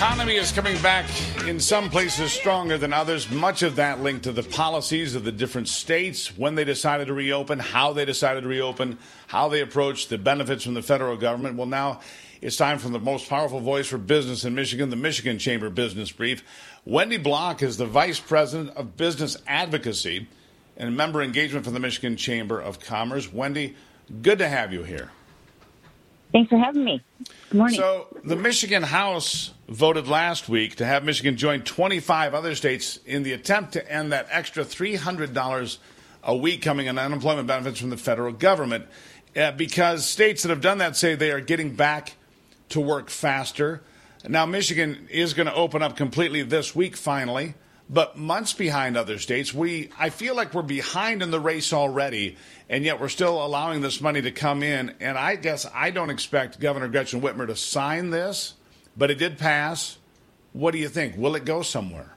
economy is coming back in some places stronger than others. Much of that linked to the policies of the different states, when they decided to reopen, how they decided to reopen, how they approached the benefits from the federal government. Well, now it's time for the most powerful voice for business in Michigan, the Michigan Chamber Business Brief. Wendy Block is the Vice President of Business Advocacy and Member Engagement for the Michigan Chamber of Commerce. Wendy, good to have you here. Thanks for having me. Good morning. So the Michigan House voted last week to have Michigan join 25 other states in the attempt to end that extra $300 a week coming in unemployment benefits from the federal government, because states that have done that say they are getting back to work faster. Now, Michigan is going to open up completely this week finally, but months behind other states. I feel like we're behind in the race already, and yet we're still allowing this money to come in. And I guess I don't expect Governor Gretchen Whitmer to sign this, but it did pass. What do you think? Will it go somewhere?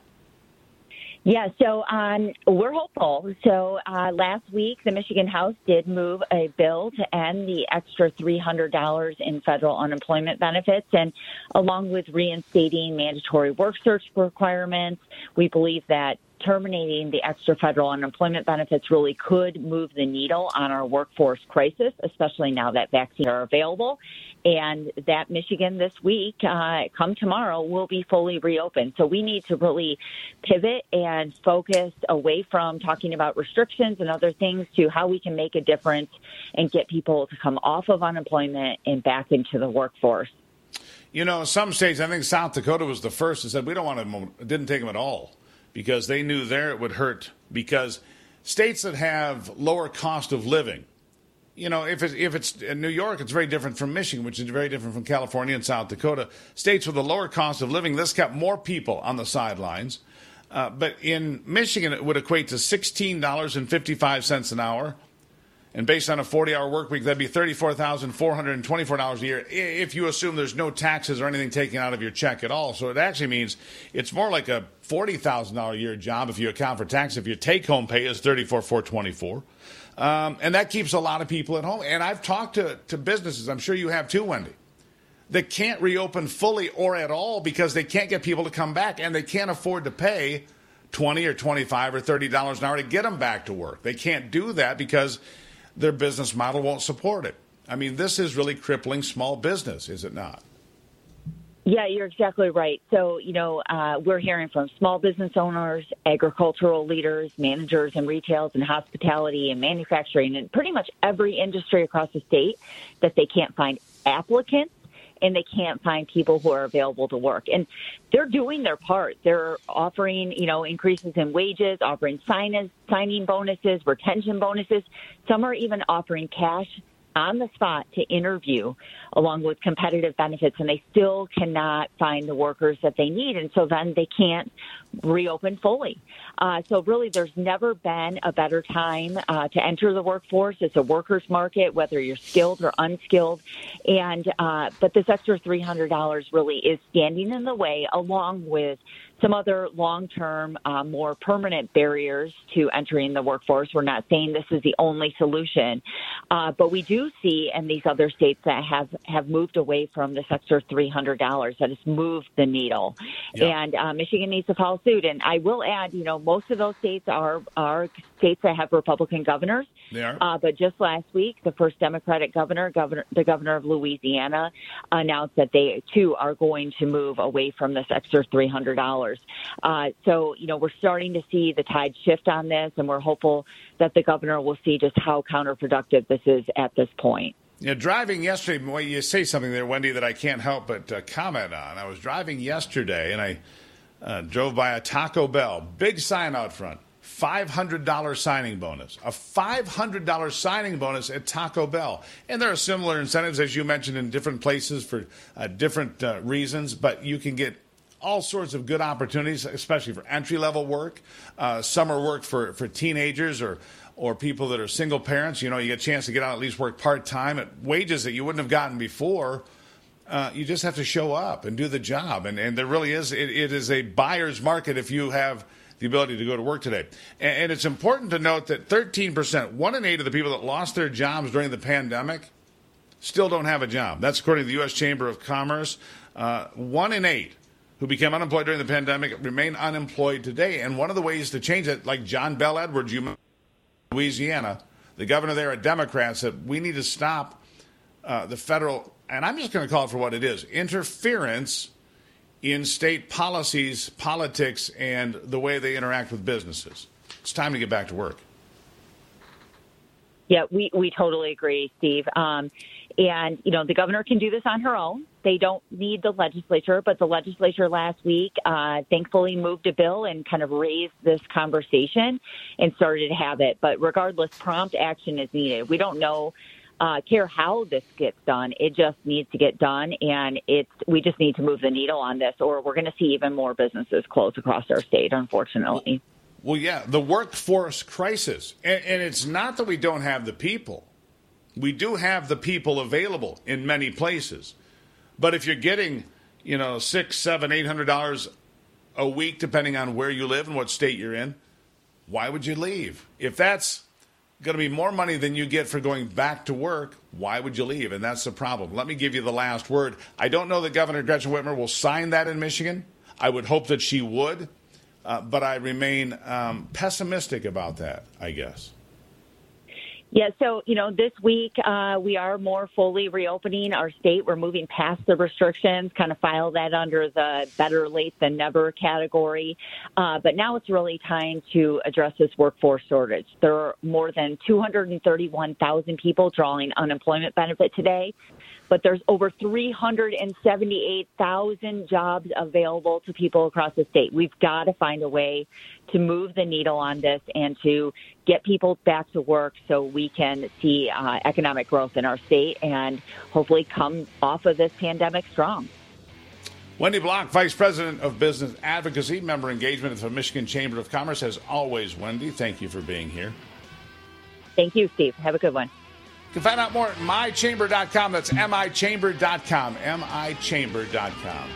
Yeah, so we're hopeful. So last week, the Michigan House did move a bill to end the extra $300 in federal unemployment benefits. And along with reinstating mandatory work search requirements, we believe that terminating the extra federal unemployment benefits really could move the needle on our workforce crisis, especially now that vaccines are available. And that Michigan this week, come tomorrow, will be fully reopened. So we need to really pivot and focus away from talking about restrictions and other things to how we can make a difference and get people to come off of unemployment and back into the workforce. You know, some states, I think South Dakota was the first that said we don't want them, didn't take them at all, because they knew there it would hurt. Because states that have lower cost of living, you know, if it's in New York, it's very different from Michigan, which is very different from California and South Dakota. States with a lower cost of living, this kept more people on the sidelines. But in Michigan, it would equate to $16.55 an hour. And based on a 40-hour work week, that'd be $34,424 a year if you assume there's no taxes or anything taken out of your check at all. So it actually means it's more like a $40,000 a year job if you account for tax. If your take-home pay is $34,424. And that keeps a lot of people at home. And I've talked to businesses, I'm sure you have too, Wendy, that can't reopen fully or at all because they can't get people to come back, and they can't afford to pay $20 or $25 or $30 an hour to get them back to work. They can't do that because their business model won't support it. I mean, this is really crippling small business, is it not? Yeah, you're exactly right. So, we're hearing from small business owners, agricultural leaders, managers in retail and hospitality and manufacturing, and pretty much every industry across the state that they can't find applicants and they can't find people who are available to work. And they're doing their part. They're offering, increases in wages, offering signing bonuses, retention bonuses. Some are even offering cash on the spot to interview along with competitive benefits, and they still cannot find the workers that they need. And so then they can't reopen fully. So really, there's never been a better time to enter the workforce. It's a workers market, whether you're skilled or unskilled. And but this extra $300 really is standing in the way, along with some other long-term, more permanent barriers to entering the workforce. We're not saying this is the only solution, but we do see in these other states that have moved away from this extra $300, that has moved the needle. Yeah. And Michigan needs to follow suit. And I will add, most of those states are states that have Republican governors. They are. But just last week, the first Democratic the governor of Louisiana, announced that they, too, are going to move away from this extra $300. So, we're starting to see the tide shift on this, and we're hopeful that the governor will see just how counterproductive this is at this point. Driving yesterday, well, you say something there, Wendy, that I can't help but comment on. I was driving yesterday, and I drove by a Taco Bell, big sign out front, $500 signing bonus, a $500 signing bonus at Taco Bell. And there are similar incentives, as you mentioned, in different places for different reasons, but you can get all sorts of good opportunities, especially for entry-level work, summer work for teenagers or people that are single parents. You get a chance to get out and at least work part-time at wages that you wouldn't have gotten before. You just have to show up and do the job. And there really is, it is a buyer's market if you have the ability to go to work today. And it's important to note that 13%, 1 in 8 of the people that lost their jobs during the pandemic still don't have a job. That's according to the U.S. Chamber of Commerce. 1 in 8 who became unemployed during the pandemic remain unemployed today. And one of the ways to change it, like John Bell Edwards, Louisiana, the governor there, a Democrat, said we need to stop the federal, and I'm just going to call it for what it is, interference in state policies, politics, and the way they interact with businesses. It's time to get back to work. Yeah, we totally agree, Steve. And, the governor can do this on her own. They don't need the legislature, but the legislature last week thankfully moved a bill and kind of raised this conversation and started to have it. But regardless, prompt action is needed. We don't care how this gets done. It just needs to get done, and we just need to move the needle on this, or we're going to see even more businesses close across our state, unfortunately. Well, yeah, the workforce crisis. And it's not that we don't have the people. We do have the people available in many places. But if you're getting, $600, $700, $800 a week, depending on where you live and what state you're in, why would you leave? If that's going to be more money than you get for going back to work, why would you leave? And that's the problem. Let me give you the last word. I don't know that Governor Gretchen Whitmer will sign that in Michigan. I would hope that she would. But I remain pessimistic about that, I guess. Yeah, so, this week we are more fully reopening our state. We're moving past the restrictions, kind of file that under the better late than never category. But now it's really time to address this workforce shortage. There are more than 231,000 people drawing unemployment benefit today. But there's over 378,000 jobs available to people across the state. We've got to find a way to move the needle on this and to get people back to work so we can see economic growth in our state and hopefully come off of this pandemic strong. Wendy Block, Vice President of Business Advocacy, Member Engagement of the Michigan Chamber of Commerce. As always, Wendy, thank you for being here. Thank you, Steve. Have a good one. You can find out more at mychamber.com. That's michamber.com. michamber.com.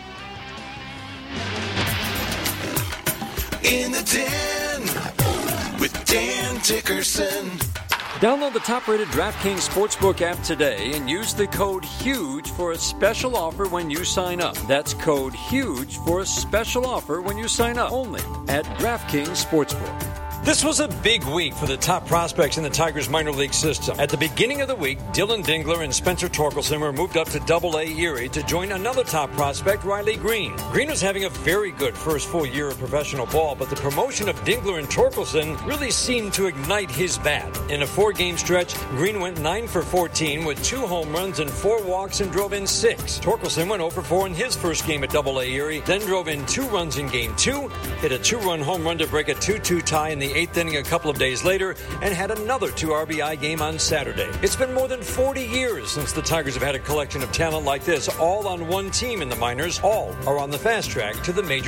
In the Den with Dan Dickerson. Download the top-rated DraftKings Sportsbook app today and use the code HUGE for a special offer when you sign up. That's code HUGE for a special offer when you sign up. Only at DraftKings Sportsbook. This was a big week for the top prospects in the Tigers minor league system. At the beginning of the week, Dylan Dingler and Spencer Torkelson were moved up to Double-A Erie to join another top prospect, Riley Green. Green was having a very good first full year of professional ball, but the promotion of Dingler and Torkelson really seemed to ignite his bat. In a 4-game stretch, Green went 9 for 14 with 2 home runs and 4 walks and drove in 6. Torkelson went 0 for 4 in his first game at Double-A Erie, then drove in 2 runs in Game 2, hit a 2-run home run to break a 2-2 tie in the 8th inning a couple of days later, and had another 2 RBI game on Saturday. It's been more than 40 years since the Tigers have had a collection of talent like this, all on one team in the minors. All are on the fast track to the major